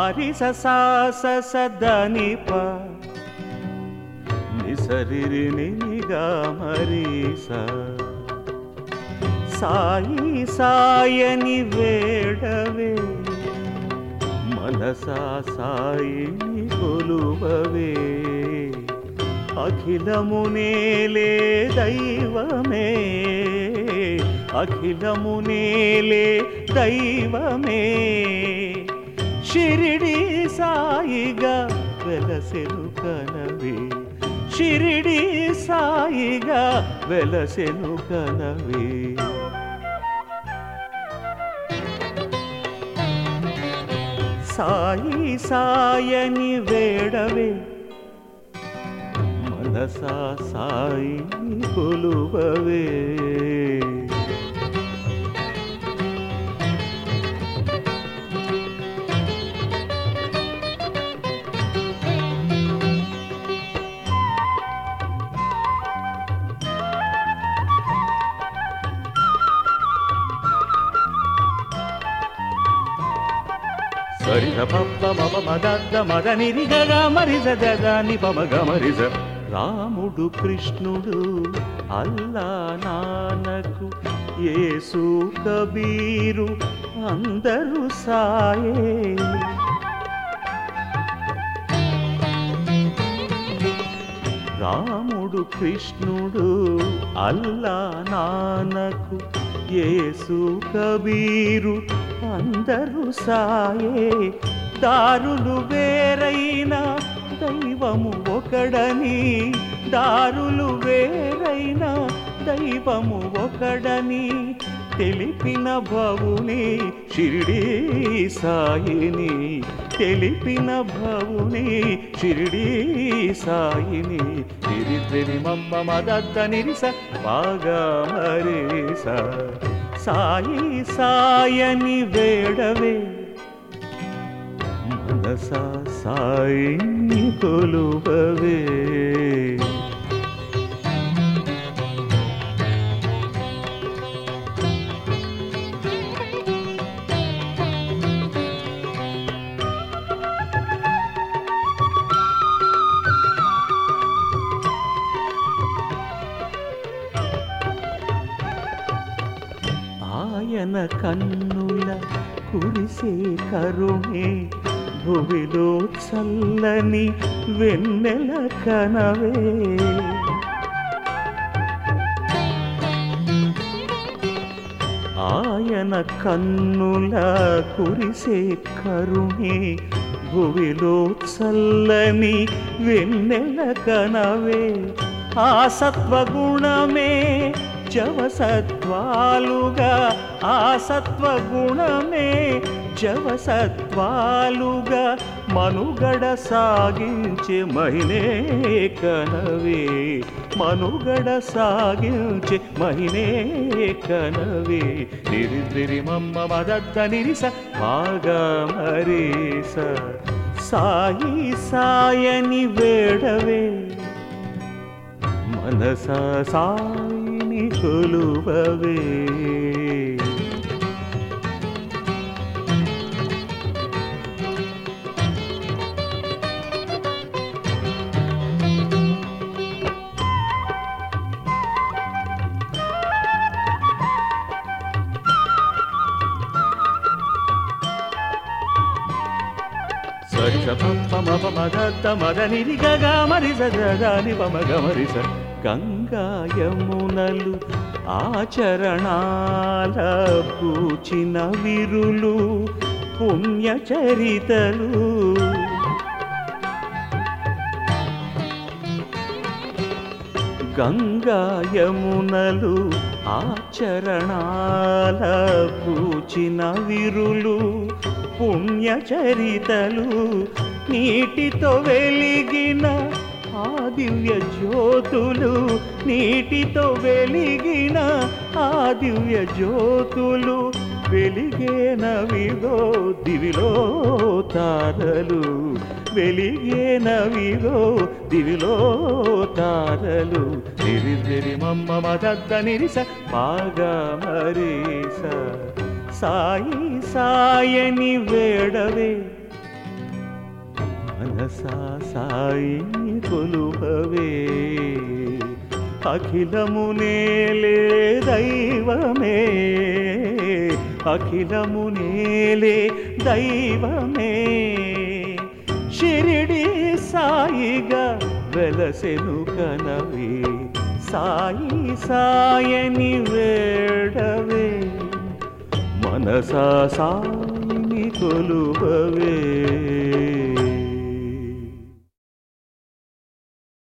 మారి సని ప నిసరి నిగా మరి సాయి సాయని వేడవే మనసా సాయిని కొలువవే అఖిలమునేలే దైవమే అఖిలమునేలే దైవమే షిరిడి సాయిగా వెలసెను కనవే షిరిడి సాయిగా వెలసెను కనవే సాయి సాయని వేడవే మనసా సాయిని కొలువవే సరిద పప్ప మమ మదద్ద మదని గగ మరిజ జగాని పమగ మరిజ రాముడు కృష్ణుడు అల్లా నానకు యేసు కబీరు అందరూ సాయే రాముడు కృష్ణుడు అల్లా నానకు యేసు కబీరు అందరూ సాయే దారులు వేరైనా దైవము ఒకడని దారులు వేరైనా దైవము ఒకడని తెలిపిన భవుని షిరిడి సాయిని తెలిపిన భవుని షిరిడి సాయిని తిరిద్రి మమ్మ మదద్ద నిరిస బాగా మరేస సాయి సాయని వేడవే మనసా సాయిని కొలువవే ఆయన కన్నుల కురిసే కరుణే భువిలో చల్లని వెన్నెల కనవే ఆయన కన్నుల కురిసే కరుణే భువిలో చల్లని వెన్నెల కనవే ఆ సత్వగుణమే జవసత్వాలుగా ఆ సత్వగుణమే జవసత్వాలుగా మనుగడ సాగించే మహినే కనవే మనుగడ సాగించే మహినే కనవే నిరిద్రి మమ్మ మదద్ద నిరిస బాగా మరేస సాయి సాయని వేడవే మనసా సాయిని కొలువవే సరిస పప్ప మప మదద్ద మదని గగ మరిస జగాని పమగ మరిస గంగా యమునలు ఆచరణాల పూచిన విరులు పుణ్యచరితలు గంగా యమునలు ఆచరణాల పూచిన విరులు పుణ్యచరితలు నీటితో వెలిగిన ఆ దివ్య జ్యోతులు నీటితో వెలిగిన ఆ దివ్య జ్యోతులు వెలిగేనవిగో దివిలో తారలు వెలిగేనవిగో దివిలో తారలు నిరిదిరి మమ్మ మదద్ద నిరిస బాగా మరేస సాయి సాయని వేడవే మనసా సాయిని కొలుపవే అఖిలము నేలే దైవమే అఖిలము నేలే దైవమే షిరిడి సాయిగా వెలసెను కనవే సాయి సాయని వేడవే మనసా సాయిని కొలుపవే